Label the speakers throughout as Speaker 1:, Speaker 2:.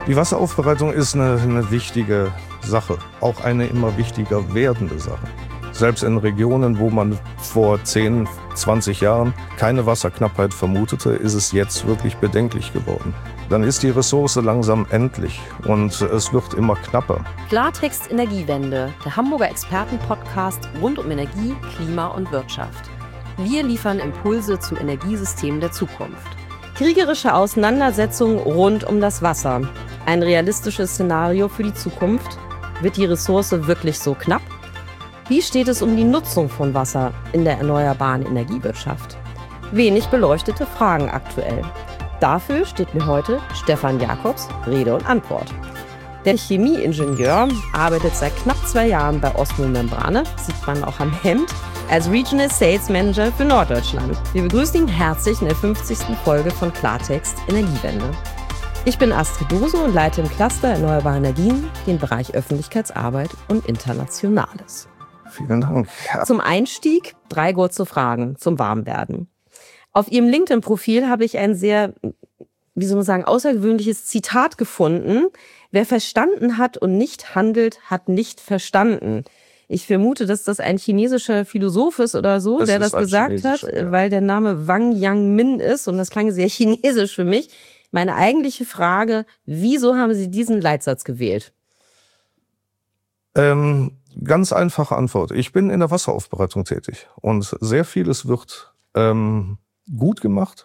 Speaker 1: Die Wasseraufbereitung ist eine wichtige Sache, auch eine immer wichtiger werdende Sache. Selbst in Regionen, wo man vor 10, 20 Jahren keine Wasserknappheit vermutete, ist es jetzt wirklich bedenklich geworden. Dann ist die Ressource langsam endlich und es wird immer knapper.
Speaker 2: Klartext Energiewende, der Hamburger Expertenpodcast rund um Energie, Klima und Wirtschaft. Wir liefern Impulse zum Energiesystem der Zukunft. Kriegerische Auseinandersetzungen rund um das Wasser. Ein realistisches Szenario für die Zukunft. Wird die Ressource wirklich so knapp? Wie steht es um die Nutzung von Wasser in der erneuerbaren Energiewirtschaft? Wenig beleuchtete Fragen aktuell. Dafür steht mir heute Stefan Jakobs Rede und Antwort. Der Chemieingenieur arbeitet seit knapp 2 Jahren bei Osmo Membrane, sieht man auch am Hemd, als Regional Sales Manager für Norddeutschland. Wir begrüßen ihn herzlich in der 50. Folge von Klartext Energiewende. Ich bin Astrid Dose und leite im Cluster Erneuerbare Energien den Bereich Öffentlichkeitsarbeit und Internationales.
Speaker 1: Vielen Dank.
Speaker 2: Zum Einstieg 3 kurze Fragen zum Warmwerden. Auf Ihrem LinkedIn-Profil habe ich ein sehr, außergewöhnliches Zitat gefunden. Wer verstanden hat und nicht handelt, hat nicht verstanden. Ich vermute, dass das ein chinesischer Philosoph ist oder so, der das gesagt hat, weil der Name Wang Yangmin ist und das klang sehr chinesisch für mich. Meine eigentliche Frage, wieso haben Sie diesen Leitsatz gewählt?
Speaker 1: Ganz einfache Antwort. Ich bin in der Wasseraufbereitung tätig und sehr vieles wird gut gemacht,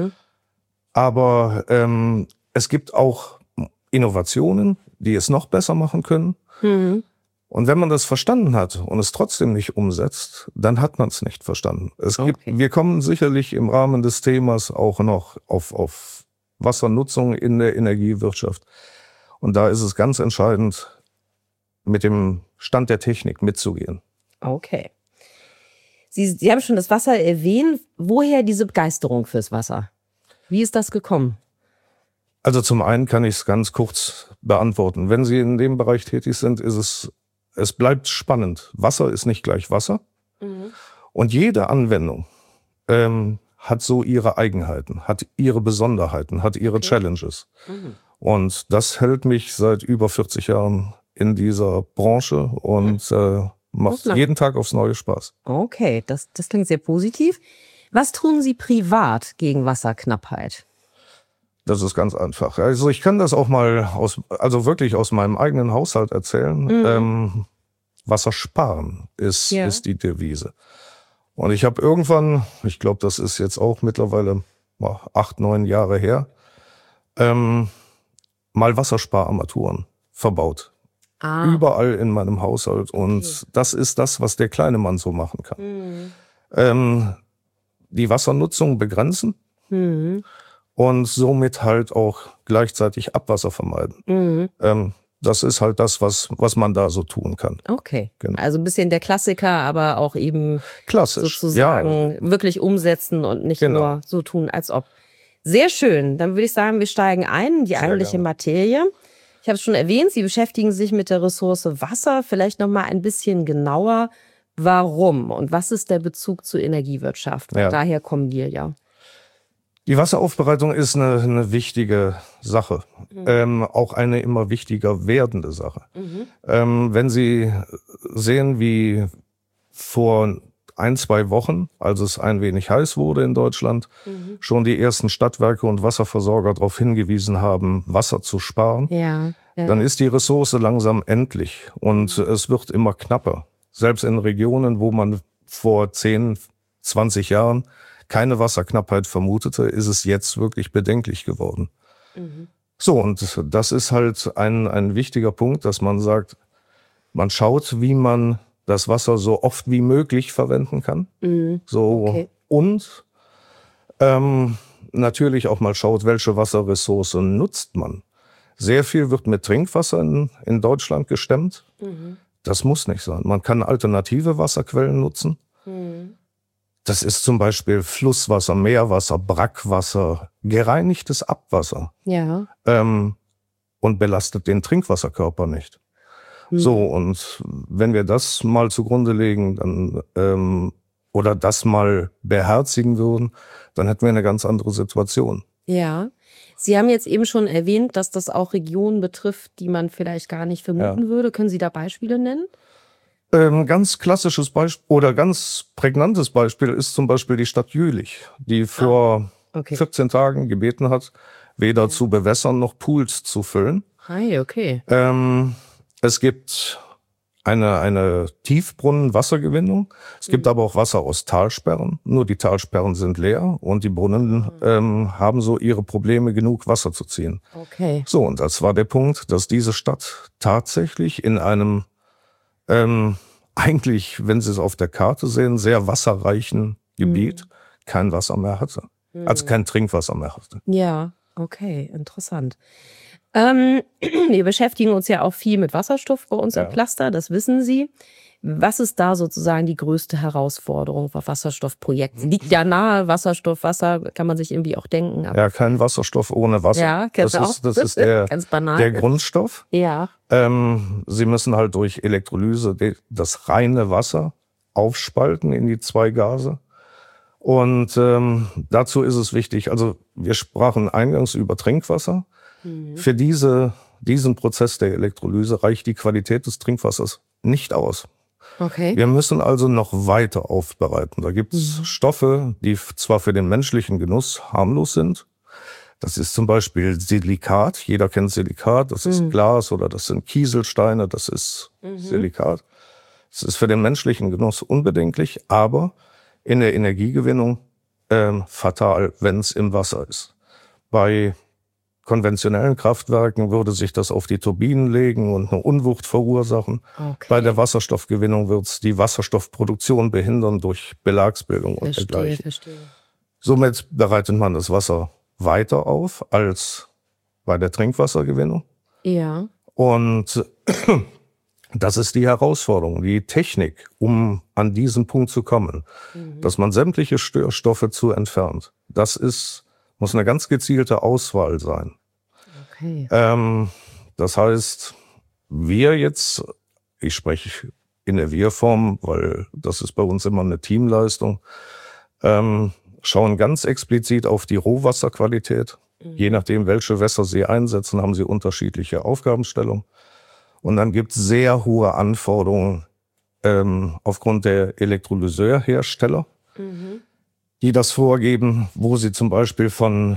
Speaker 1: aber es gibt auch Innovationen, die es noch besser machen können. Und wenn man das verstanden hat und es trotzdem nicht umsetzt, dann hat man es nicht verstanden. Wir kommen sicherlich im Rahmen des Themas auch noch auf Wassernutzung in der Energiewirtschaft. Und da ist es ganz entscheidend, mit dem Stand der Technik mitzugehen.
Speaker 2: Okay. Sie haben schon das Wasser erwähnt. Woher diese Begeisterung fürs Wasser? Wie ist das gekommen?
Speaker 1: Also zum einen kann ich es ganz kurz beantworten. Wenn Sie in dem Bereich tätig sind, ist es bleibt spannend. Wasser ist nicht gleich Wasser. Und jede Anwendung hat so ihre Eigenheiten, hat ihre Besonderheiten, hat ihre Challenges. Und das hält mich seit über 40 Jahren in dieser Branche und macht jeden Tag aufs Neue Spaß.
Speaker 2: Okay, das klingt sehr positiv. Was tun Sie privat gegen Wasserknappheit?
Speaker 1: Das ist ganz einfach. Also ich kann das auch mal wirklich aus meinem eigenen Haushalt erzählen. Wasser sparen ist die Devise. Und ich habe irgendwann, ich glaube, das ist jetzt auch mittlerweile 8, 9 Jahre her, mal Wasserspararmaturen verbaut. Überall in meinem Haushalt. Und das ist das, was der kleine Mann so machen kann. Die Wassernutzung begrenzen. Und somit halt auch gleichzeitig Abwasser vermeiden. Das ist halt das, was man da so tun kann.
Speaker 2: Okay, genau. Also ein bisschen der Klassiker, aber auch eben sozusagen wirklich umsetzen und nicht nur so tun, als ob. Sehr schön, dann würde ich sagen, wir steigen ein in die eigentliche Materie. Ich habe es schon erwähnt, Sie beschäftigen sich mit der Ressource Wasser. Vielleicht noch mal ein bisschen genauer, warum und was ist der Bezug zur Energiewirtschaft? Daher kommen wir ja.
Speaker 1: Die Wasseraufbereitung ist eine wichtige Sache, auch eine immer wichtiger werdende Sache. Wenn Sie sehen, wie vor 1, 2 Wochen, als es ein wenig heiß wurde in Deutschland, schon die ersten Stadtwerke und Wasserversorger darauf hingewiesen haben, Wasser zu sparen, dann ist die Ressource langsam endlich und es wird immer knapper. Selbst in Regionen, wo man vor 10, 20 Jahren keine Wasserknappheit vermutete, ist es jetzt wirklich bedenklich geworden. So, und das ist halt ein wichtiger Punkt, dass man sagt, man schaut, wie man das Wasser so oft wie möglich verwenden kann. Und natürlich auch mal schaut, welche Wasserressource nutzt man. Sehr viel wird mit Trinkwasser in Deutschland gestemmt. Das muss nicht sein. Man kann alternative Wasserquellen nutzen. Das ist zum Beispiel Flusswasser, Meerwasser, Brackwasser, gereinigtes Abwasser. Und belastet den Trinkwasserkörper nicht. So, und wenn wir das mal zugrunde legen, dann oder das mal beherzigen würden, dann hätten wir eine ganz andere Situation.
Speaker 2: Ja. Sie haben jetzt eben schon erwähnt, dass das auch Regionen betrifft, die man vielleicht gar nicht vermuten würde. Können Sie da Beispiele nennen?
Speaker 1: Ganz klassisches Beispiel oder ganz prägnantes Beispiel ist zum Beispiel die Stadt Jülich, die vor 14 Tagen gebeten hat, weder zu bewässern noch Pools zu füllen.
Speaker 2: Okay.
Speaker 1: Es gibt eine Tiefbrunnenwassergewinnung. Es gibt aber auch Wasser aus Talsperren. Nur die Talsperren sind leer und die Brunnen haben so ihre Probleme, genug Wasser zu ziehen.
Speaker 2: Okay.
Speaker 1: So, und das war der Punkt, dass diese Stadt tatsächlich in einem eigentlich, wenn Sie es auf der Karte sehen, sehr wasserreichen Gebiet kein Wasser mehr hatte. Also kein Trinkwasser mehr hatte.
Speaker 2: Ja, okay, interessant. Wir beschäftigen uns ja auch viel mit Wasserstoff bei uns im Cluster, das wissen Sie. Was ist da sozusagen die größte Herausforderung bei Wasserstoffprojekten? Liegt ja nahe, Wasserstoff, Wasser, kann man sich irgendwie auch denken. Aber
Speaker 1: ja, kein Wasserstoff ohne Wasser.
Speaker 2: Ja,
Speaker 1: das ist der Grundstoff.
Speaker 2: Ja.
Speaker 1: Sie müssen halt durch Elektrolyse das reine Wasser aufspalten in die 2 Gase. Und dazu ist es wichtig, also wir sprachen eingangs über Trinkwasser. Für diesen Prozess der Elektrolyse reicht die Qualität des Trinkwassers nicht aus.
Speaker 2: Okay.
Speaker 1: Wir müssen also noch weiter aufbereiten. Da gibt es Stoffe, die zwar für den menschlichen Genuss harmlos sind. Das ist zum Beispiel Silikat. Jeder kennt Silikat. Das ist Glas oder das sind Kieselsteine. Das ist Silikat. Es ist für den menschlichen Genuss unbedenklich, aber in der Energiegewinnung fatal, wenn es im Wasser ist. Bei konventionellen Kraftwerken würde sich das auf die Turbinen legen und eine Unwucht verursachen.
Speaker 2: Okay.
Speaker 1: Bei der Wasserstoffgewinnung wird es die Wasserstoffproduktion behindern durch Belagsbildung und dergleichen.
Speaker 2: Verstehe.
Speaker 1: Somit bereitet man das Wasser weiter auf als bei der Trinkwassergewinnung.
Speaker 2: Ja.
Speaker 1: Und das ist die Herausforderung, die Technik, um an diesen Punkt zu kommen, dass man sämtliche Störstoffe entfernt. Das muss eine ganz gezielte Auswahl sein.
Speaker 2: Okay.
Speaker 1: Das heißt, ich spreche in der Wir-Form, weil das ist bei uns immer eine Teamleistung, schauen ganz explizit auf die Rohwasserqualität. Je nachdem, welche Wässer Sie einsetzen, haben Sie unterschiedliche Aufgabenstellungen. Und dann gibt es sehr hohe Anforderungen aufgrund der Elektrolyseurhersteller, die das vorgeben, wo sie zum Beispiel von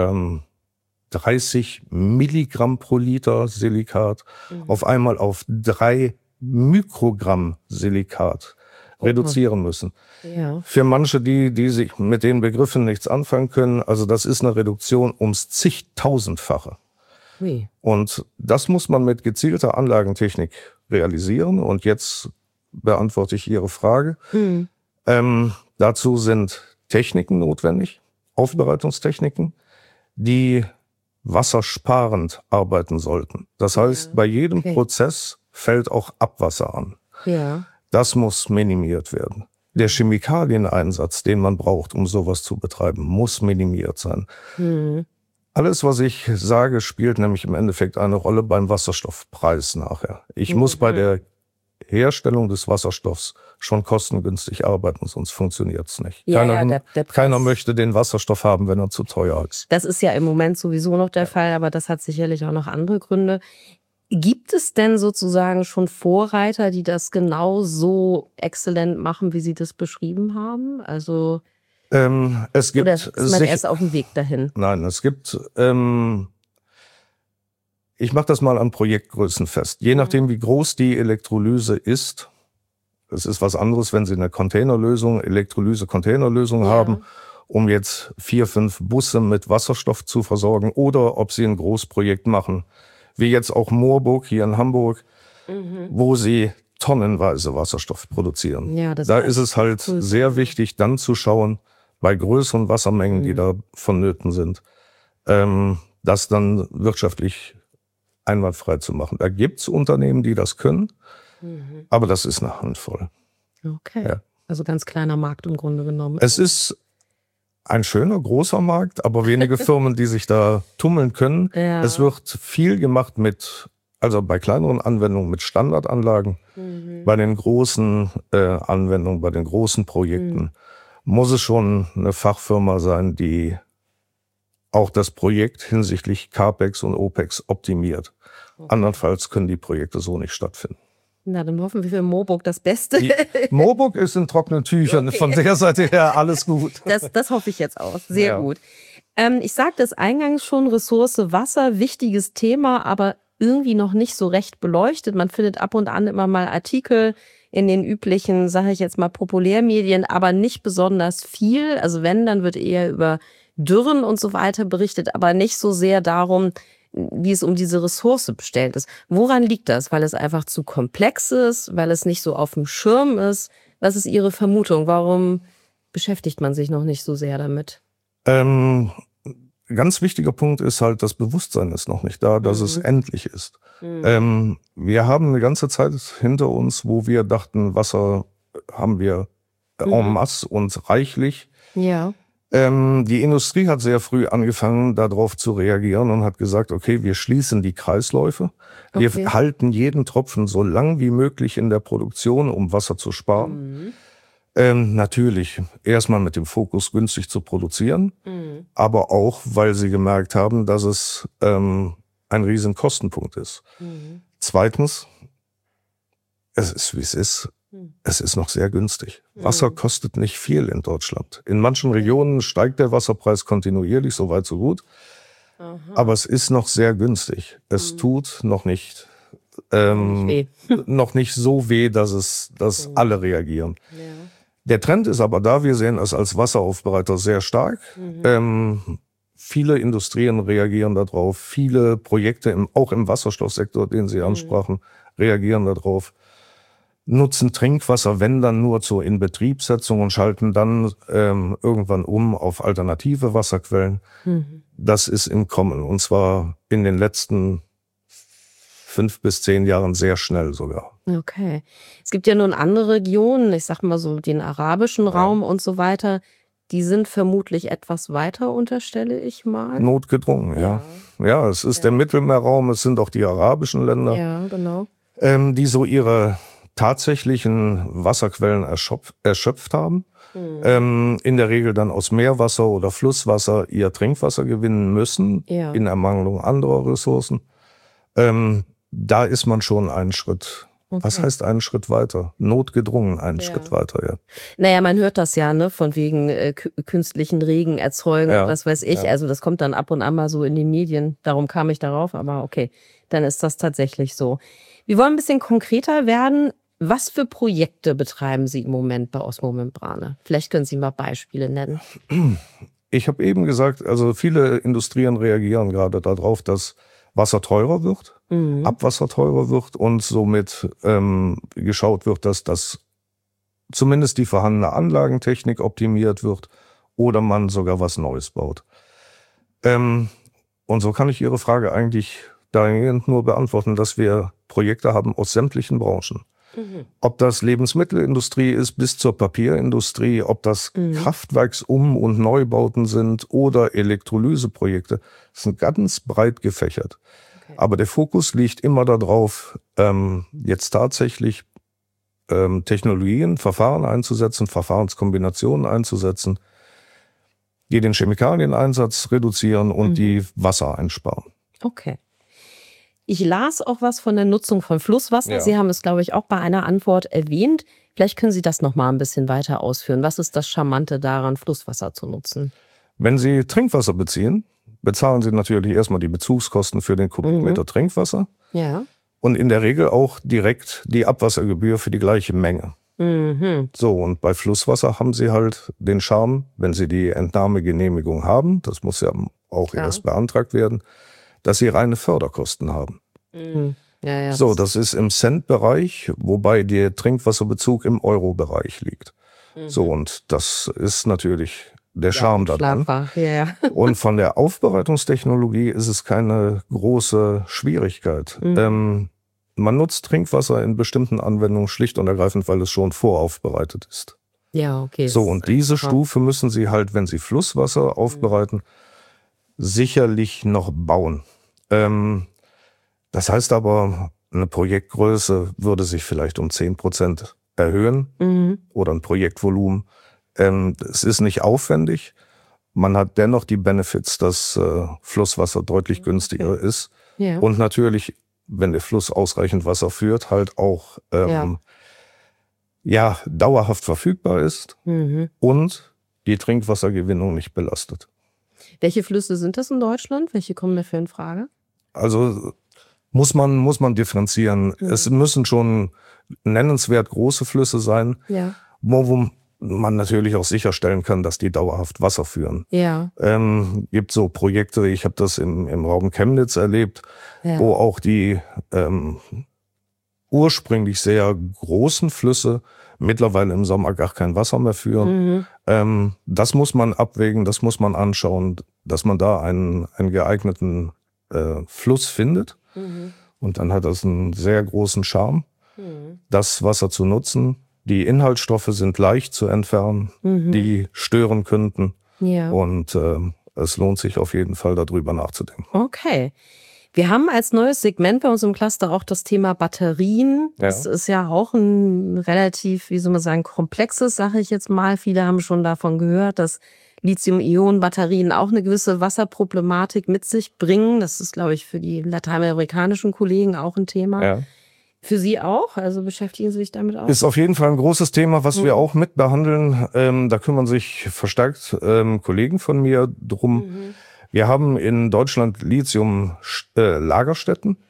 Speaker 1: 30 Milligramm pro Liter Silikat auf einmal auf 3 Mikrogramm Silikat reduzieren müssen.
Speaker 2: Ja.
Speaker 1: Für manche, die sich mit den Begriffen nichts anfangen können, also das ist eine Reduktion ums zigtausendfache.
Speaker 2: Ui.
Speaker 1: Und das muss man mit gezielter Anlagentechnik realisieren. Und jetzt beantworte ich Ihre Frage. Dazu sind Techniken notwendig, Aufbereitungstechniken, die wassersparend arbeiten sollten. Das heißt, bei jedem Prozess fällt auch Abwasser an.
Speaker 2: Ja.
Speaker 1: Das muss minimiert werden. Der Chemikalieneinsatz, den man braucht, um sowas zu betreiben, muss minimiert sein. Alles, was ich sage, spielt nämlich im Endeffekt eine Rolle beim Wasserstoffpreis nachher. Ich muss bei der Herstellung des Wasserstoffs schon kostengünstig arbeiten, sonst funktioniert es nicht. Keiner möchte den Wasserstoff haben, wenn er zu teuer ist.
Speaker 2: Das ist ja im Moment sowieso noch der Fall, aber das hat sicherlich auch noch andere Gründe. Gibt es denn sozusagen schon Vorreiter, die das genau so exzellent machen, wie Sie das beschrieben haben? Also
Speaker 1: es gibt
Speaker 2: oder ist man erst auf dem Weg dahin?
Speaker 1: Nein, es gibt ich mache das mal an Projektgrößen fest. Je nachdem, wie groß die Elektrolyse ist, es ist was anderes, wenn Sie eine Containerlösung, Elektrolyse-Containerlösung haben, um jetzt 4, 5 Busse mit Wasserstoff zu versorgen, oder ob Sie ein Großprojekt machen, wie jetzt auch Moorburg hier in Hamburg, wo Sie tonnenweise Wasserstoff produzieren.
Speaker 2: Ja,
Speaker 1: da ist es halt sehr wichtig, dann zu schauen, bei größeren Wassermengen, die da vonnöten sind, das dann wirtschaftlich einwandfrei zu machen. Da gibt's Unternehmen, die das können, aber das ist eine Handvoll.
Speaker 2: Okay, also ganz kleiner Markt im Grunde genommen.
Speaker 1: Es ist ein schöner, großer Markt, aber wenige Firmen, die sich da tummeln können.
Speaker 2: Ja.
Speaker 1: Es wird viel gemacht also bei kleineren Anwendungen mit Standardanlagen. Bei den großen Anwendungen, bei den großen Projekten muss es schon eine Fachfirma sein, die auch das Projekt hinsichtlich CAPEX und OPEX optimiert. Okay. Andernfalls können die Projekte so nicht stattfinden.
Speaker 2: Na, dann hoffen wir für Moorburg das Beste.
Speaker 1: Moorburg ist in trockenen Tüchern. Okay. Von der Seite her alles gut.
Speaker 2: Das hoffe ich jetzt auch. Sehr gut. Ich sagte es eingangs schon, Ressource Wasser, wichtiges Thema, aber irgendwie noch nicht so recht beleuchtet. Man findet ab und an immer mal Artikel in den üblichen, sage ich jetzt mal, Populärmedien, aber nicht besonders viel. Also wenn, dann wird eher über Dürren und so weiter berichtet, aber nicht so sehr darum, wie es um diese Ressource bestellt ist. Woran liegt das? Weil es einfach zu komplex ist, weil es nicht so auf dem Schirm ist? Was ist Ihre Vermutung? Warum beschäftigt man sich noch nicht so sehr damit?
Speaker 1: Ganz wichtiger Punkt ist halt, das Bewusstsein ist noch nicht da, dass es endlich ist. Wir haben eine ganze Zeit hinter uns, wo wir dachten, Wasser haben wir en masse und reichlich.
Speaker 2: Ja.
Speaker 1: Die Industrie hat sehr früh angefangen, darauf zu reagieren und hat gesagt, okay, wir schließen die Kreisläufe. Wir halten jeden Tropfen so lang wie möglich in der Produktion, um Wasser zu sparen. Natürlich erstmal mit dem Fokus, günstig zu produzieren, aber auch, weil sie gemerkt haben, dass es ein riesen Kostenpunkt ist. Zweitens, es ist, wie es ist. Es ist noch sehr günstig. Wasser kostet nicht viel in Deutschland. In manchen Regionen steigt der Wasserpreis kontinuierlich, so weit, so gut. Aber es ist noch sehr günstig. Es tut noch nicht so weh, dass alle reagieren. Ja. Der Trend ist aber da, wir sehen es als Wasseraufbereiter sehr stark. Viele Industrien reagieren darauf, viele Projekte, auch im Wasserstoffsektor, den Sie ansprachen, reagieren darauf. Nutzen Trinkwasser, wenn dann nur zur Inbetriebssetzung und schalten dann irgendwann um auf alternative Wasserquellen. Das ist im Kommen und zwar in den letzten 5 bis 10 Jahren sehr schnell sogar.
Speaker 2: Okay. Es gibt ja nun andere Regionen, ich sag mal so den arabischen Raum und so weiter, die sind vermutlich etwas weiter, unterstelle ich mal.
Speaker 1: Notgedrungen, ja. Ja, es ist der Mittelmeerraum, es sind auch die arabischen Länder, die so ihre tatsächlichen Wasserquellen erschöpft haben. In der Regel dann aus Meerwasser oder Flusswasser ihr Trinkwasser gewinnen müssen, in Ermangelung anderer Ressourcen. Da ist man schon einen Schritt. Was heißt einen Schritt weiter? Notgedrungen einen Schritt weiter, ja.
Speaker 2: Naja, man hört das ja, ne, von wegen künstlichen Regen erzeugen, was weiß ich. Also das kommt dann ab und an mal so in den Medien. Darum kam ich darauf, aber okay, dann ist das tatsächlich so. Wir wollen ein bisschen konkreter werden. Was für Projekte betreiben Sie im Moment bei Osmo-Membrane? Vielleicht können Sie mal Beispiele nennen.
Speaker 1: Ich habe eben gesagt, also viele Industrien reagieren gerade darauf, dass Wasser teurer wird, Abwasser teurer wird und somit geschaut wird, dass das zumindest die vorhandene Anlagentechnik optimiert wird oder man sogar was Neues baut. Und so kann ich Ihre Frage eigentlich dahingehend nur beantworten, dass wir Projekte haben aus sämtlichen Branchen. Ob das Lebensmittelindustrie ist bis zur Papierindustrie, ob das Kraftwerksum- und Neubauten sind oder Elektrolyseprojekte, das sind ganz breit gefächert. Aber der Fokus liegt immer darauf, jetzt tatsächlich Technologien, Verfahren einzusetzen, Verfahrenskombinationen einzusetzen, die den Chemikalieneinsatz reduzieren und die Wasser einsparen.
Speaker 2: Okay. Ich las auch was von der Nutzung von Flusswasser. Ja. Sie haben es, glaube ich, auch bei einer Antwort erwähnt. Vielleicht können Sie das noch mal ein bisschen weiter ausführen. Was ist das Charmante daran, Flusswasser zu nutzen?
Speaker 1: Wenn Sie Trinkwasser beziehen, bezahlen Sie natürlich erstmal die Bezugskosten für den Kubikmeter Trinkwasser.
Speaker 2: Ja.
Speaker 1: Und in der Regel auch direkt die Abwassergebühr für die gleiche Menge. So, und bei Flusswasser haben Sie halt den Charme, wenn Sie die Entnahmegenehmigung haben, das muss ja auch erst beantragt werden, dass Sie reine Förderkosten haben. So, das ist im Cent-Bereich, wobei der Trinkwasserbezug im Euro-Bereich liegt. So, und das ist natürlich der Charme daran. Und von der Aufbereitungstechnologie ist es keine große Schwierigkeit. Man nutzt Trinkwasser in bestimmten Anwendungen schlicht und ergreifend, weil es schon voraufbereitet ist.
Speaker 2: Ja, okay.
Speaker 1: So, und diese Stufe müssen Sie halt, wenn Sie Flusswasser aufbereiten, sicherlich noch bauen. Das heißt aber, eine Projektgröße würde sich vielleicht um 10% erhöhen oder ein Projektvolumen. Es ist nicht aufwendig. Man hat dennoch die Benefits, dass Flusswasser deutlich günstiger ist.
Speaker 2: Ja.
Speaker 1: Und natürlich, wenn der Fluss ausreichend Wasser führt, halt auch dauerhaft verfügbar ist und die Trinkwassergewinnung nicht belastet.
Speaker 2: Welche Flüsse sind das in Deutschland? Welche kommen dafür in Frage?
Speaker 1: Also muss man differenzieren. Es müssen schon nennenswert große Flüsse sein, wo man natürlich auch sicherstellen kann, dass die dauerhaft Wasser führen.
Speaker 2: Ja.
Speaker 1: Gibt so Projekte, ich habe das im Raum Chemnitz erlebt, wo auch die ursprünglich sehr großen Flüsse mittlerweile im Sommer gar kein Wasser mehr führen. Das muss man abwägen, das muss man anschauen, dass man da einen geeigneten Fluss findet. Und dann hat das einen sehr großen Charme, das Wasser zu nutzen. Die Inhaltsstoffe sind leicht zu entfernen, die stören könnten. Ja. Und es lohnt sich auf jeden Fall, darüber nachzudenken.
Speaker 2: Okay. Wir haben als neues Segment bei uns im Cluster auch das Thema Batterien. Das ist ja auch ein relativ, wie soll man sagen, komplexes, sage ich jetzt mal. Viele haben schon davon gehört, dass Lithium-Ionen-Batterien auch eine gewisse Wasserproblematik mit sich bringen. Das ist, glaube ich, für die lateinamerikanischen Kollegen auch ein Thema. Ja. Für Sie auch? Also beschäftigen Sie sich damit auch?
Speaker 1: Ist auf jeden Fall ein großes Thema, was wir auch mit behandeln. Da kümmern sich verstärkt Kollegen von mir drum. Wir haben in Deutschland Lithium-Lagerstätten.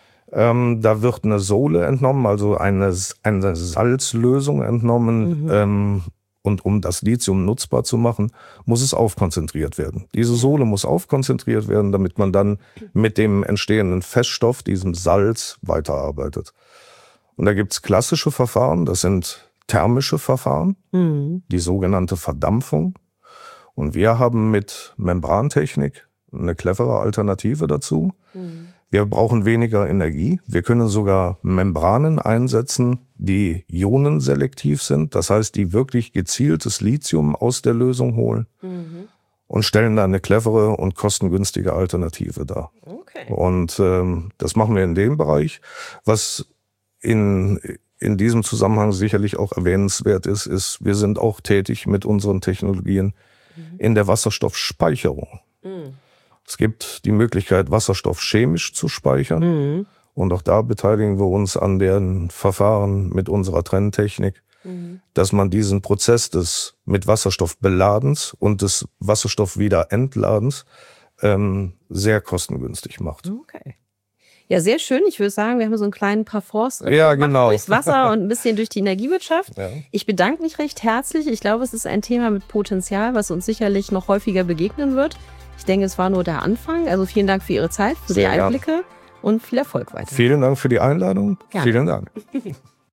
Speaker 1: Da wird eine Sohle entnommen, also eine Salzlösung entnommen. Und um das Lithium nutzbar zu machen, muss es aufkonzentriert werden. Diese Sohle muss aufkonzentriert werden, damit man dann mit dem entstehenden Feststoff, diesem Salz, weiterarbeitet. Und da gibt's klassische Verfahren, das sind thermische Verfahren, die sogenannte Verdampfung. Und wir haben mit Membrantechnik eine clevere Alternative dazu. Wir brauchen weniger Energie. Wir können sogar Membranen einsetzen, die ionenselektiv sind. Das heißt, die wirklich gezieltes Lithium aus der Lösung holen und stellen da eine clevere und kostengünstige Alternative dar. Okay. Und das machen wir in dem Bereich. Was in diesem Zusammenhang sicherlich auch erwähnenswert ist, wir sind auch tätig mit unseren Technologien in der Wasserstoffspeicherung. Es gibt die Möglichkeit, Wasserstoff chemisch zu speichern. Und auch da beteiligen wir uns an den Verfahren mit unserer Trenntechnik, dass man diesen Prozess des mit Wasserstoff Beladens und des Wasserstoff wieder Entladens sehr kostengünstig macht.
Speaker 2: Okay. Ja, sehr schön. Ich würde sagen, wir haben so einen kleinen Parforce
Speaker 1: durchs
Speaker 2: Wasser und ein bisschen durch die Energiewirtschaft. Ja. Ich bedanke mich recht herzlich. Ich glaube, es ist ein Thema mit Potenzial, was uns sicherlich noch häufiger begegnen wird. Ich denke, es war nur der Anfang. Also vielen Dank für Ihre Zeit, für die Einblicke und viel Erfolg weiter.
Speaker 1: Vielen Dank für die Einladung.
Speaker 2: Ja.
Speaker 1: Vielen Dank.